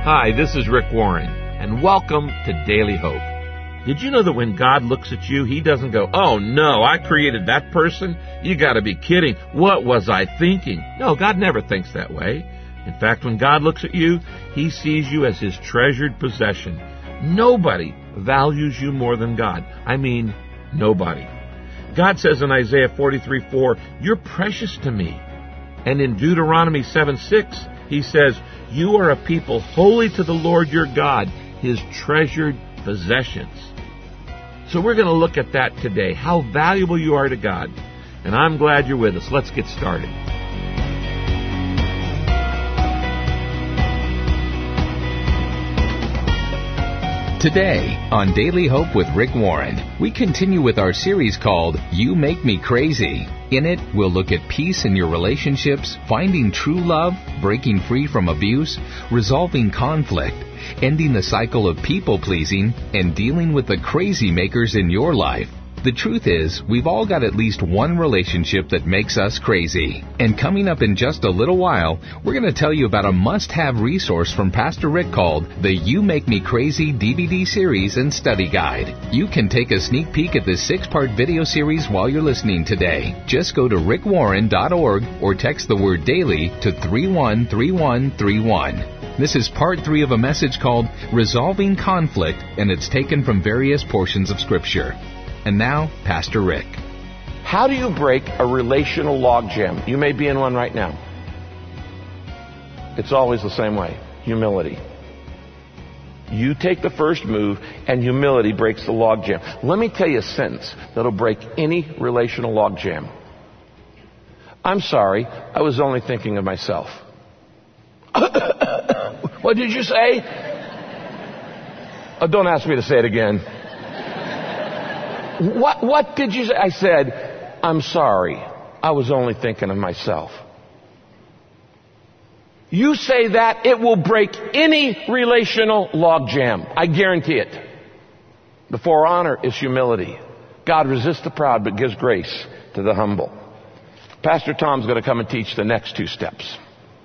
Hi, this is Rick Warren, and welcome to Daily Hope. Did you know that when God looks at you, He doesn't go, "Oh no, I created that person? You gotta be kidding. What was I thinking?" No, God never thinks that way. In fact, when God looks at you, He sees you as His treasured possession. Nobody values you more than God. I mean, nobody. God says in Isaiah 43:4, "You're precious to me." And in Deuteronomy 7:6, He says, "You are a people holy to the Lord your God, His treasured possessions." So we're going to look at that today, how valuable you are to God. And I'm glad you're with us. Let's get started. Today, on Daily Hope with Rick Warren, we continue with our series called You Make Me Crazy. In it, we'll look at peace in your relationships, finding true love, breaking free from abuse, resolving conflict, ending the cycle of people-pleasing, and dealing with the crazy makers in your life. The truth is, we've all got at least one relationship that makes us crazy. And coming up in just a little while, we're going to tell you about a must-have resource from Pastor Rick called the You Make Me Crazy DVD series and study guide. You can take a sneak peek at this 6-part video series while you're listening today. Just go to rickwarren.org or text the word daily to 313131. This is part 3 of a message called Resolving Conflict, and it's taken from various portions of Scripture. And now, Pastor Rick. How do you break a relational logjam? You may be in one right now. It's always the same way. Humility. You take the first move, and humility breaks the logjam. Let me tell you a sentence that'll break any relational logjam. "I'm sorry, I was only thinking of myself." What did you say? Oh, don't ask me to say it again. What did you say? I said, "I'm sorry, I was only thinking of myself." You say that, it will break any relational logjam. I guarantee it. Before honor is humility. God resists the proud but gives grace to the humble. Pastor Tom's going to come and teach the next 2 steps.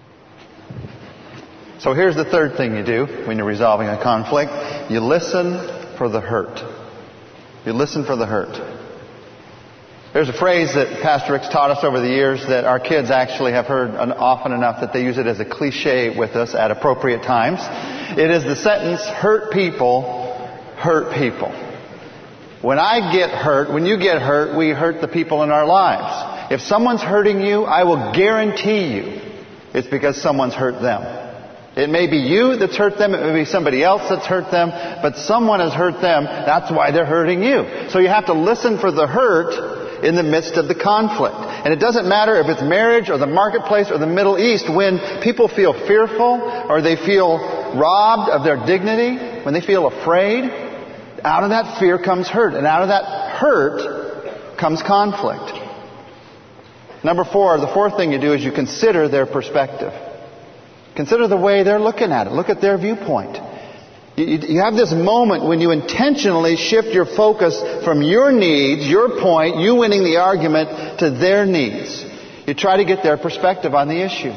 So here's the third thing you do when you're resolving a conflict. You listen for the hurt. You listen for the hurt. There's a phrase that Pastor Rick's taught us over the years that our kids actually have heard often enough that they use it as a cliche with us at appropriate times. It is the sentence, "Hurt people, hurt people." When I get hurt, when you get hurt, we hurt the people in our lives. If someone's hurting you, I will guarantee you it's because someone's hurt them. It may be you that's hurt them, it may be somebody else that's hurt them, but someone has hurt them, that's why they're hurting you. So you have to listen for the hurt in the midst of the conflict. And it doesn't matter if it's marriage or the marketplace or the Middle East, when people feel fearful or they feel robbed of their dignity, when they feel afraid, out of that fear comes hurt, and out of that hurt comes conflict. Number 4, the fourth thing you do is you consider their perspective. Consider the way they're looking at it. Look at their viewpoint. You have this moment when you intentionally shift your focus from your needs, your point, you winning the argument, to their needs. You try to get their perspective on the issue.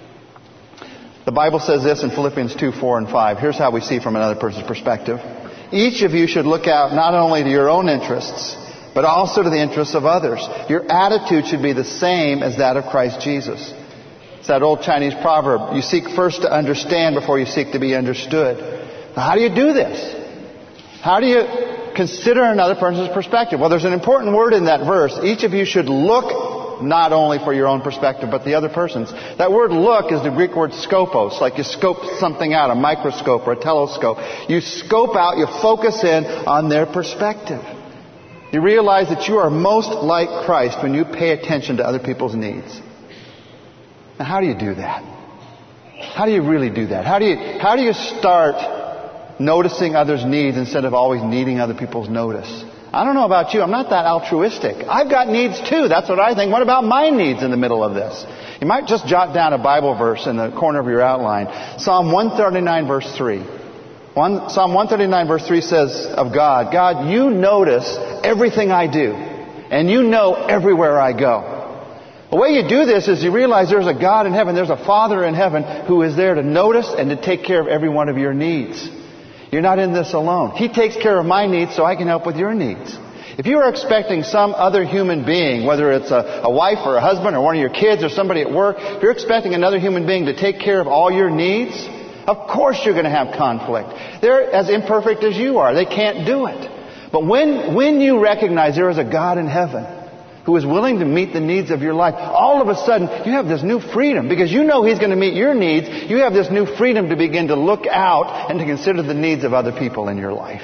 The Bible says this in Philippians 2:4 and 5. Here's how we see from another person's perspective. Each of you should look out not only to your own interests, but also to the interests of others. Your attitude should be the same as that of Christ Jesus. It's that old Chinese proverb, you seek first to understand before you seek to be understood. Now, how do you do this? How do you consider another person's perspective? Well, there's an important word in that verse. Each of you should look not only for your own perspective, but the other person's. That word look is the Greek word skopos, like you scope something out, a microscope or a telescope. You scope out, you focus in on their perspective. You realize that you are most like Christ when you pay attention to other people's needs. Now, how do you do that? How do you really do that? How do you start noticing others' needs instead of always needing other people's notice? I don't know about you. I'm not that altruistic. I've got needs too. That's what I think. What about my needs in the middle of this? You might just jot down a Bible verse in the corner of your outline. Psalm 139 verse 3. Psalm 139 verse 3 says of God, God, you notice everything I do, and you know everywhere I go. The way you do this is you realize there's a God in heaven, there's a Father in heaven who is there to notice and to take care of every one of your needs. You're not in this alone. He takes care of my needs so I can help with your needs. If you are expecting some other human being, whether it's a wife or a husband or one of your kids or somebody at work, if you're expecting another human being to take care of all your needs, of course you're going to have conflict. They're as imperfect as you are. They can't do it. But when you recognize there is a God in heaven who is willing to meet the needs of your life, all of a sudden you have this new freedom. Because you know He's going to meet your needs, you have this new freedom to begin to look out and to consider the needs of other people in your life.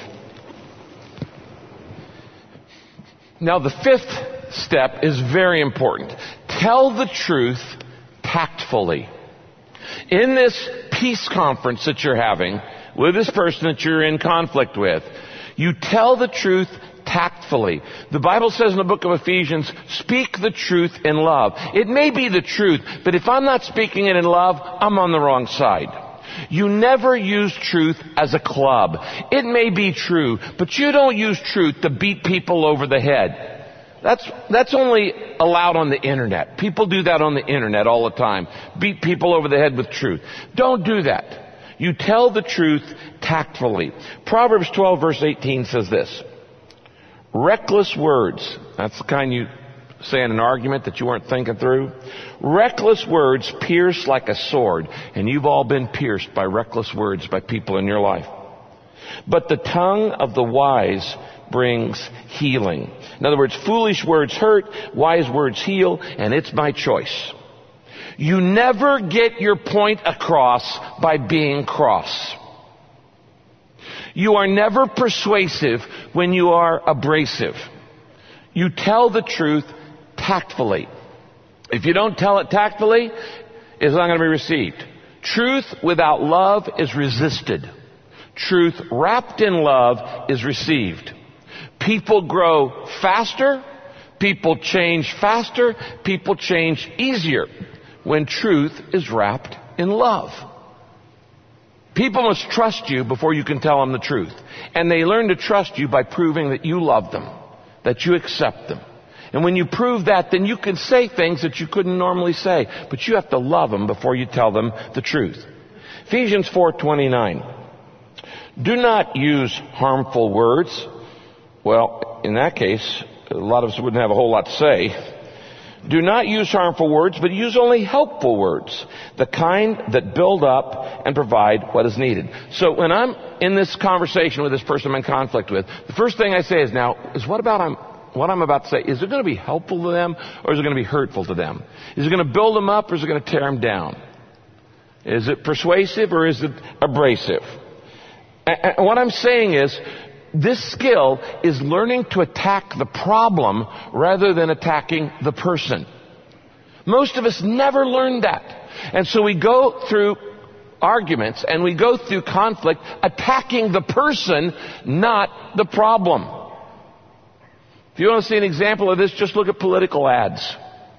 Now, the fifth step is very important. Tell the truth tactfully. In this peace conference that you're having with this person that you're in conflict with, you tell the truth tactfully. The Bible says in the book of Ephesians, speak the truth in love. It may be the truth, but if I'm not speaking it in love, I'm on the wrong side. You never use truth as a club. It may be true, but you don't use truth to beat people over the head. That's only allowed on the internet. People do that on the internet all the time. Beat people over the head with truth. Don't do that. You tell the truth tactfully. Proverbs 12 verse 18 says this. Reckless words. That's the kind you say in an argument that you weren't thinking through. Reckless words pierce like a sword. And you've all been pierced by reckless words by people in your life. But the tongue of the wise brings healing. In other words, foolish words hurt, wise words heal, and it's my choice. You never get your point across by being cross. You are never persuasive when you are abrasive. You tell the truth tactfully. If you don't tell it tactfully, it's not going to be received. Truth without love is resisted. Truth wrapped in love is received. People grow faster. People change faster. People change easier when truth is wrapped in love. People must trust you before you can tell them the truth. And they learn to trust you by proving that you love them, that you accept them. And when you prove that, then you can say things that you couldn't normally say. But you have to love them before you tell them the truth. Ephesians 4:29. Do not use harmful words. Well, in that case, a lot of us wouldn't have a whole lot to say. Do not use harmful words, but use only helpful words, the kind that build up and provide what is needed. So when I'm in this conversation with this person I'm in conflict with, the first thing I say is, what I'm about to say, is it going to be helpful to them or is it going to be hurtful to them? Is it going to build them up or is it going to tear them down? Is it persuasive or is it abrasive? And what I'm saying is, this skill is learning to attack the problem rather than attacking the person. Most of us never learned that. And so we go through arguments and we go through conflict attacking the person, not the problem. If you want to see an example of this, just look at political ads.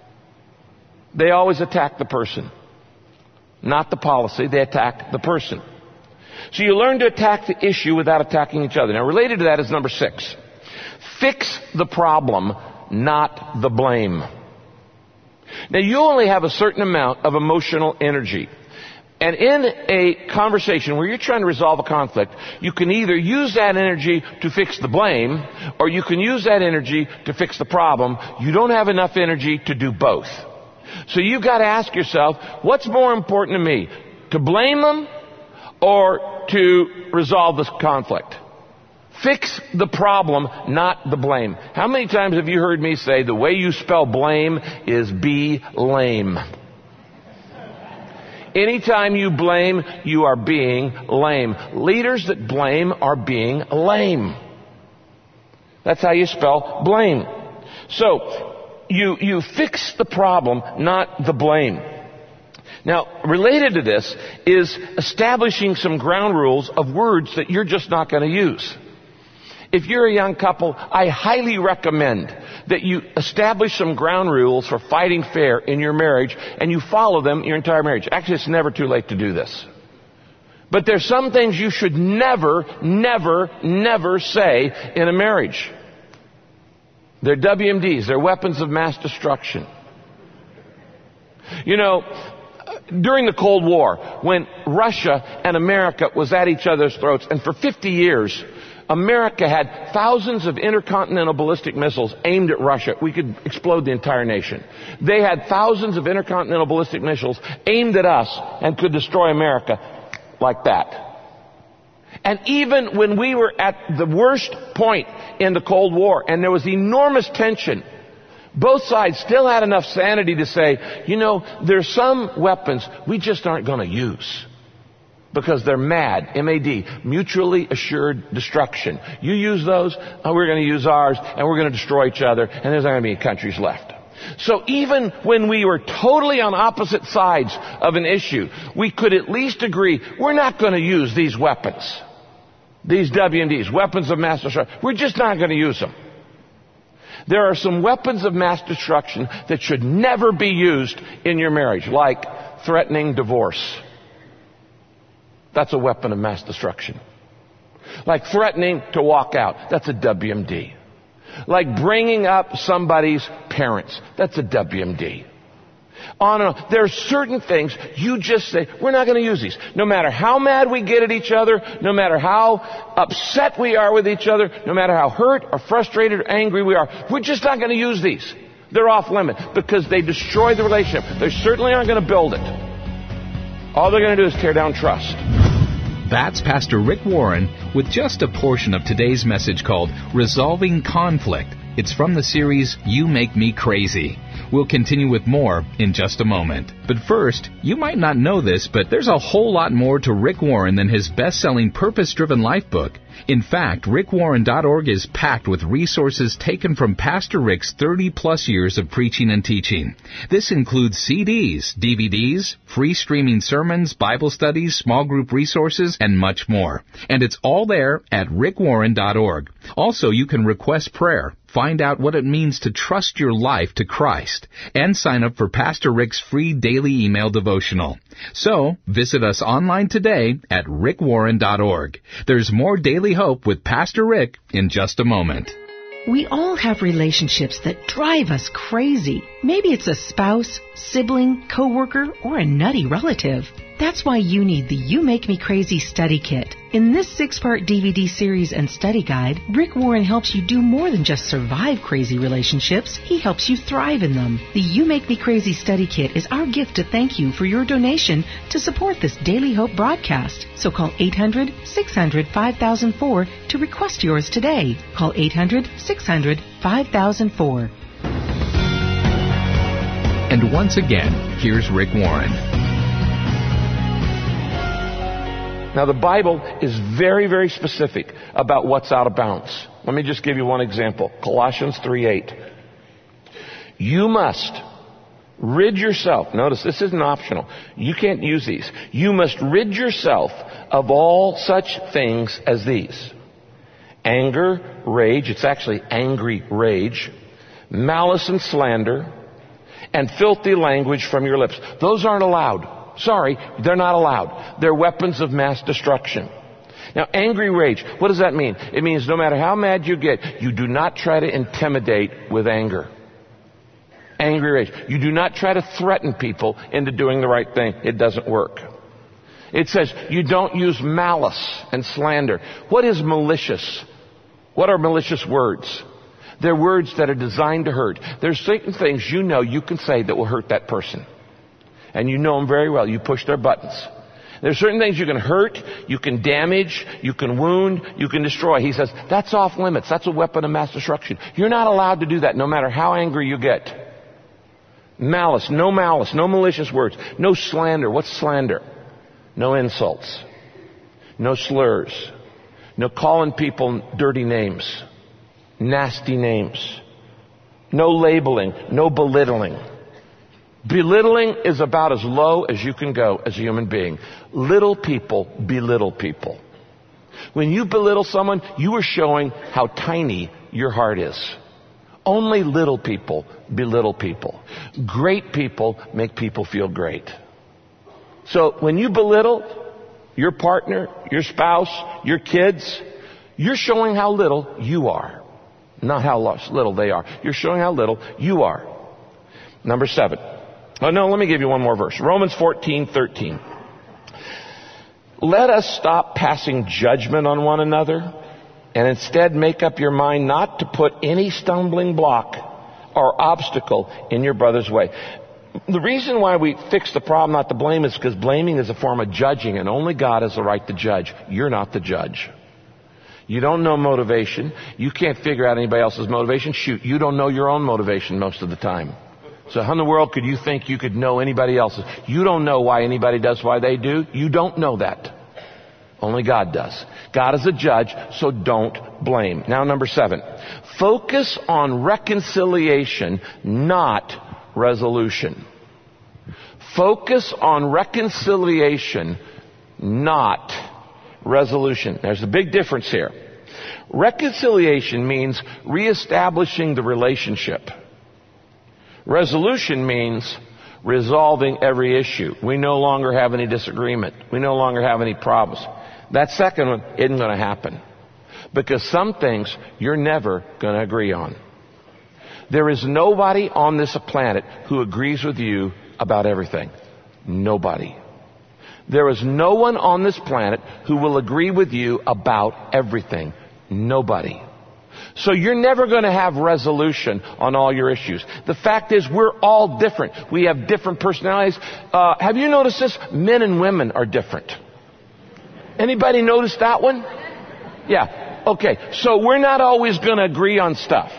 They always attack the person, not the policy. They attack the person. So you learn to attack the issue without attacking each other. Now, related to that is number 6. Fix the problem, not the blame. Now, you only have a certain amount of emotional energy. And in a conversation where you're trying to resolve a conflict, you can either use that energy to fix the blame, or you can use that energy to fix the problem. You don't have enough energy to do both. So you've got to ask yourself, what's more important to me? To blame them or to resolve this conflict? Fix the problem, not the blame. How many times have you heard me say the way you spell blame is be lame? Anytime you blame, you are being lame. Leaders that blame are being lame. That's how you spell blame. So, you fix the problem, not the blame. Now, related to this is establishing some ground rules of words that you're just not going to use. If you're a young couple, I highly recommend that you establish some ground rules for fighting fair in your marriage and you follow them your entire marriage. Actually, it's never too late to do this. But there's some things you should never, never, never say in a marriage. They're WMDs. They're weapons of mass destruction. You know, during the Cold War, when Russia and America was at each other's throats, and for 50 years, America had thousands of intercontinental ballistic missiles aimed at Russia. We could explode the entire nation. They had thousands of intercontinental ballistic missiles aimed at us and could destroy America like that. And even when we were at the worst point in the Cold War and there was enormous tension, both sides still had enough sanity to say, you know, there's some weapons we just aren't going to use. Because they're MAD, M-A-D, mutually assured destruction. You use those, we're going to use ours, and we're going to destroy each other, and there's not going to be any countries left. So even when we were totally on opposite sides of an issue, we could at least agree, we're not going to use these weapons. These WMDs, weapons of mass destruction. We're just not going to use them. There are some weapons of mass destruction that should never be used in your marriage, like threatening divorce. That's a weapon of mass destruction. Like threatening to walk out. That's a WMD. Like bringing up somebody's parents. That's a WMD. On and on. There are certain things you just say, we're not going to use these. No matter how mad we get at each other, no matter how upset we are with each other, no matter how hurt or frustrated or angry we are, we're just not going to use these. They're off limit because they destroy the relationship. They certainly aren't going to build it. All they're going to do is tear down trust. That's Pastor Rick Warren with just a portion of today's message called Resolving Conflict. It's from the series You Make Me Crazy. We'll continue with more in just a moment. But first, you might not know this, but there's a whole lot more to Rick Warren than his best-selling Purpose-Driven Life book. In fact, rickwarren.org is packed with resources taken from Pastor Rick's 30-plus years of preaching and teaching. This includes CDs, DVDs, free streaming sermons, Bible studies, small group resources, and much more. And it's all there at rickwarren.org. Also, you can request prayer, find out what it means to trust your life to Christ, and sign up for Pastor Rick's free daily email devotional. So, visit us online today at rickwarren.org. There's more daily hope with Pastor Rick in just a moment. We all have relationships that drive us crazy. Maybe it's a spouse, sibling, coworker, or a nutty relative. That's why you need the You Make Me Crazy study kit. In this 6-part DVD series and study guide, Rick Warren helps you do more than just survive crazy relationships. He helps you thrive in them. The You Make Me Crazy study kit is our gift to thank you for your donation to support this Daily Hope broadcast. So call 800-600-5004 to request yours today. Call 800-600-5004. And once again, here's Rick Warren. Now, the Bible is very, very specific about what's out of bounds. Let me just give you one example. Colossians 3:8. You must rid yourself. Notice, this isn't optional. You can't use these. You must rid yourself of all such things as these: anger, rage, it's actually angry rage, malice and slander, and filthy language from your lips. Those aren't allowed. Sorry, they're not allowed. They're weapons of mass destruction. Now, angry rage, what does that mean? It means no matter how mad you get, you do not try to intimidate with anger. Angry rage. You do not try to threaten people into doing the right thing. It doesn't work. It says you don't use malice and slander. What is malicious? What are malicious words? They're words that are designed to hurt. There's certain things you know you can say that will hurt that person. And you know them very well. You push their buttons. There's certain things you can hurt, you can damage, you can wound, you can destroy. He says, that's off limits. That's a weapon of mass destruction. You're not allowed to do that no matter how angry you get. Malice, no malicious words, no slander. What's slander? No insults, no slurs, no calling people dirty names, nasty names, no labeling, no belittling. Belittling is about as low as you can go as a human being. Little people belittle people. When you belittle someone, you are showing how tiny your heart is. Only little people belittle people. Great people make people feel great. So when you belittle your partner, your spouse, your kids, you're showing how little you are. Not how little they are. You're showing how little you are. Number 7. Oh no, let me give you one more verse. Romans 14:13. Let us stop passing judgment on one another and instead make up your mind not to put any stumbling block or obstacle in your brother's way. The reason why we fix the problem not to blame is because blaming is a form of judging, and only God has the right to judge. You're not the judge. You don't know motivation. You can't figure out anybody else's motivation. Shoot, you don't know your own motivation most of the time. So how in the world could you think you could know anybody else's? You don't know why anybody does why they do. You don't know that. Only God does. God is a judge, so don't blame. Now, number 7. Focus on reconciliation, not resolution. Focus on reconciliation, not resolution. There's a big difference here. Reconciliation means reestablishing the relationship. Resolution means resolving every issue. We no longer have any disagreement. We no longer have any problems. That second one isn't going to happen, because some things you're never going to agree on. There is nobody on this planet who agrees with you about everything. Nobody. There is no one on this planet who will agree with you about everything. Nobody. So you're never going to have resolution on all your issues. The fact is, we're all different. We have different personalities. Have you noticed this? Men and women are different. Anybody notice that one? Yeah. Okay. So we're not always going to agree on stuff.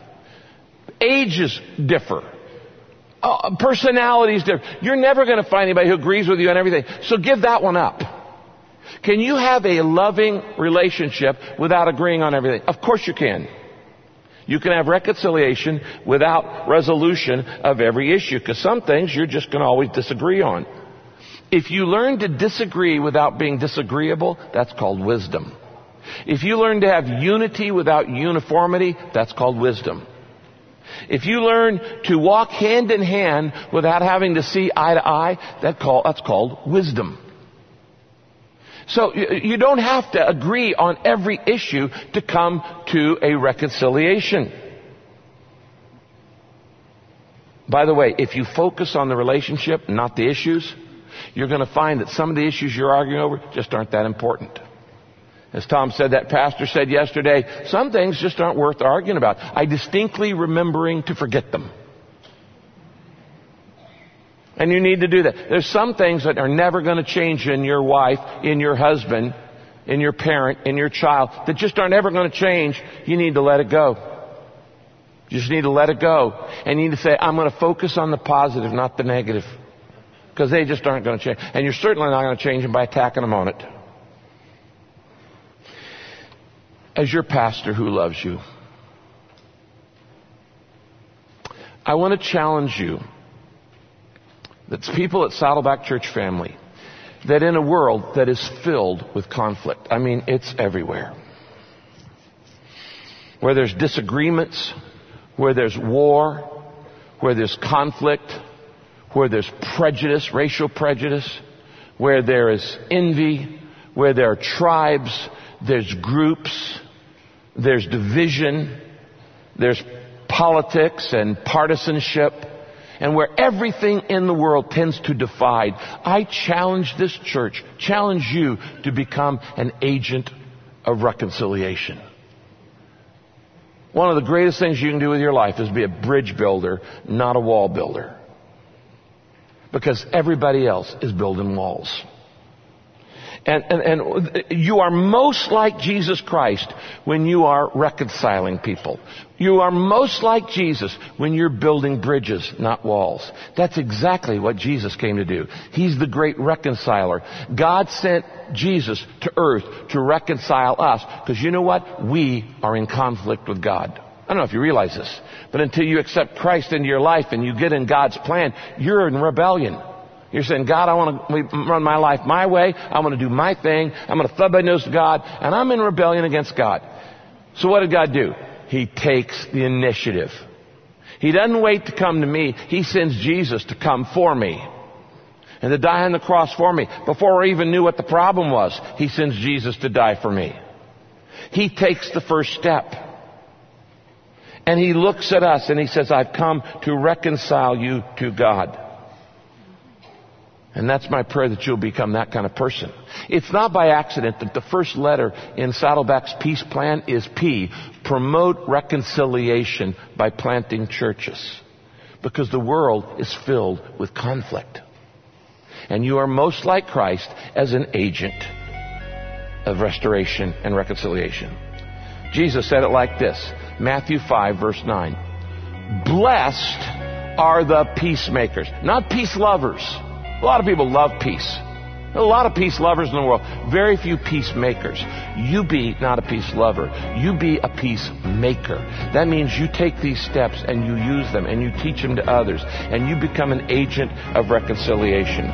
Ages differ. Personalities differ. You're never going to find anybody who agrees with you on everything. So give that one up. Can you have a loving relationship without agreeing on everything? Of course you can. You can have reconciliation without resolution of every issue, because some things you're just going to always disagree on. If you learn to disagree without being disagreeable, that's called wisdom. If you learn to have unity without uniformity, that's called wisdom. If you learn to walk hand in hand without having to see eye to eye, that's called wisdom. So you don't have to agree on every issue to come to a reconciliation. By the way, if you focus on the relationship, not the issues, you're going to find that some of the issues you're arguing over just aren't that important. As Tom said, that pastor said yesterday, some things just aren't worth arguing about. I distinctly remembering to forget them. And you need to do that. There's some things that are never going to change in your wife, in your husband, in your parent, in your child, that just aren't ever going to change. You need to let it go. You just need to let it go. And you need to say, I'm going to focus on the positive, not the negative. Because they just aren't going to change. And you're certainly not going to change them by attacking them on it. As your pastor who loves you, I want to challenge you, that's people at Saddleback Church family, that in a world that is filled with conflict, I mean, it's everywhere, where there's disagreements, where there's war, where there's conflict, where there's prejudice, racial prejudice, where there is envy, where there are tribes, there's groups, there's division, there's politics and partisanship, and where everything in the world tends to divide. I challenge this church, challenge you to become an agent of reconciliation. One of the greatest things you can do with your life is be a bridge builder, not a wall builder. Because everybody else is building walls. And you are most like Jesus Christ when you are reconciling people. You are most like Jesus when you're building bridges, not walls. That's exactly what Jesus came to do. He's the great reconciler. God sent Jesus to earth to reconcile us, because you know what? We are in conflict with God. I don't know if you realize this, but until you accept Christ into your life and you get in God's plan, you're in rebellion. You're saying, God, I want to run my life my way. I want to do my thing. I'm going to thumb my nose to God. And I'm in rebellion against God. So what did God do? He takes the initiative. He doesn't wait to come to me. He sends Jesus to come for me and to die on the cross for me. Before I even knew what the problem was, He sends Jesus to die for me. He takes the first step. And He looks at us and He says, I've come to reconcile you to God. And that's my prayer, that you'll become that kind of person. It's not by accident that the first letter in Saddleback's peace plan is P. Promote reconciliation by planting churches. Because the world is filled with conflict. And you are most like Christ as an agent of restoration and reconciliation. Jesus said it like this, Matthew 5, verse 9. Blessed are the peacemakers, not peace lovers. A lot of people love peace. There are a lot of peace lovers in the world. Very few peacemakers. You be not a peace lover. You be a peacemaker. That means you take these steps and you use them and you teach them to others. And you become an agent of reconciliation.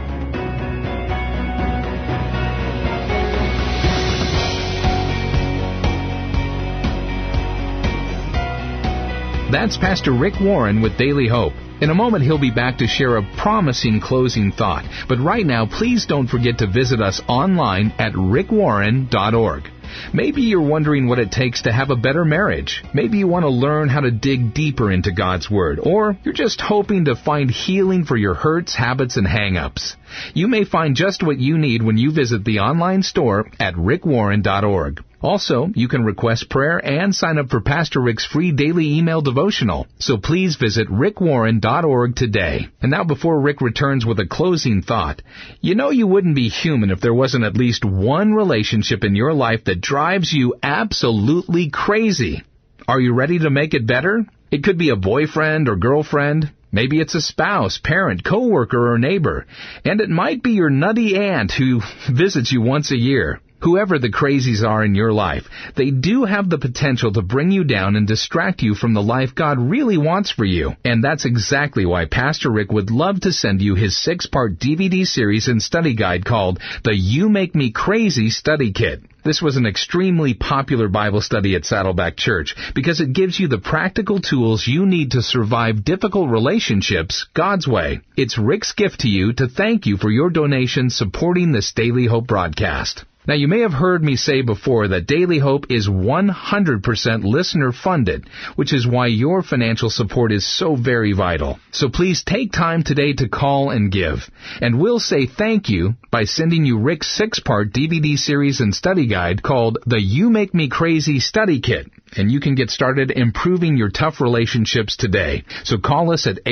That's Pastor Rick Warren with Daily Hope. In a moment, he'll be back to share a promising closing thought. But right now, please don't forget to visit us online at rickwarren.org. Maybe you're wondering what it takes to have a better marriage. Maybe you want to learn how to dig deeper into God's Word. Or you're just hoping to find healing for your hurts, habits, and hang-ups. You may find just what you need when you visit the online store at rickwarren.org. Also, you can request prayer and sign up for Pastor Rick's free daily email devotional. So please visit rickwarren.org today. And now, before Rick returns with a closing thought, you know you wouldn't be human if there wasn't at least one relationship in your life that drives you absolutely crazy. Are you ready to make it better? It could be a boyfriend or girlfriend. Maybe it's a spouse, parent, coworker, or neighbor. And it might be your nutty aunt who visits you once a year. Whoever the crazies are in your life, they do have the potential to bring you down and distract you from the life God really wants for you. And that's exactly why Pastor Rick would love to send you his 6-part DVD series and study guide called the You Make Me Crazy Study Kit. This was an extremely popular Bible study at Saddleback Church because it gives you the practical tools you need to survive difficult relationships God's way. It's Rick's gift to you to thank you for your donation supporting this Daily Hope broadcast. Now, you may have heard me say before that Daily Hope is 100% listener-funded, which is why your financial support is so very vital. So please take time today to call and give. And we'll say thank you by sending you Rick's 6-part DVD series and study guide called the You Make Me Crazy Study Kit. And you can get started improving your tough relationships today. So call us at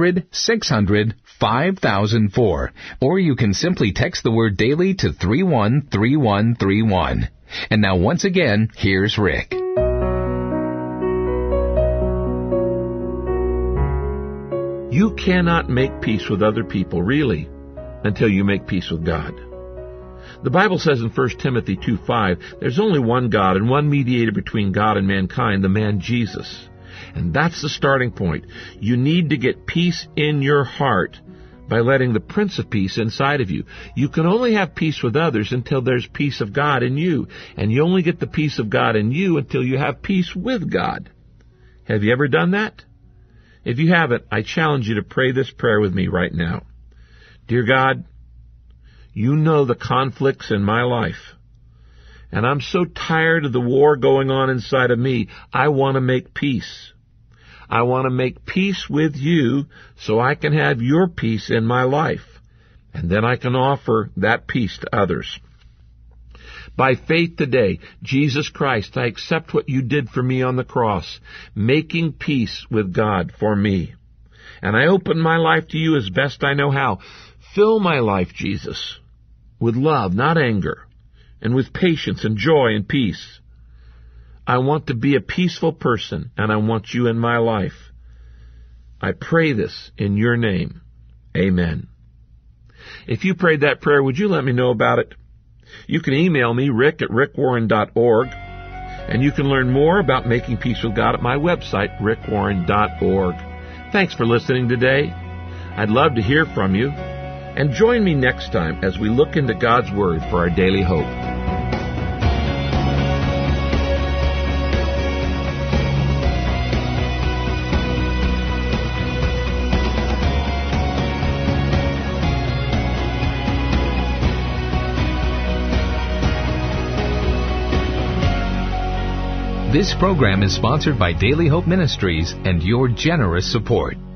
800-600-5004. Or you can simply text the word daily to 313131. And now once again, here's Rick. You cannot make peace with other people, really, until you make peace with God. The Bible says in 1 Timothy 2:5, there's only one God and one mediator between God and mankind, the man Jesus. And that's the starting point. You need to get peace in your heart by letting the Prince of Peace inside of you. You can only have peace with others until there's peace of God in you. And you only get the peace of God in you until you have peace with God. Have you ever done that? If you haven't, I challenge you to pray this prayer with me right now. Dear God, you know the conflicts in my life. And I'm so tired of the war going on inside of me. I want to make peace. I want to make peace with you so I can have your peace in my life. And then I can offer that peace to others. By faith today, Jesus Christ, I accept what you did for me on the cross, making peace with God for me. And I open my life to you as best I know how. Fill my life, Jesus, with love, not anger, and with patience and joy and peace. I want to be a peaceful person, and I want you in my life. I pray this in your name. Amen. If you prayed that prayer, would you let me know about it? You can email me, rick@rickwarren.org, and you can learn more about making peace with God at my website, rickwarren.org. Thanks for listening today. I'd love to hear from you. And join me next time as we look into God's Word for our daily hope. This program is sponsored by Daily Hope Ministries and your generous support.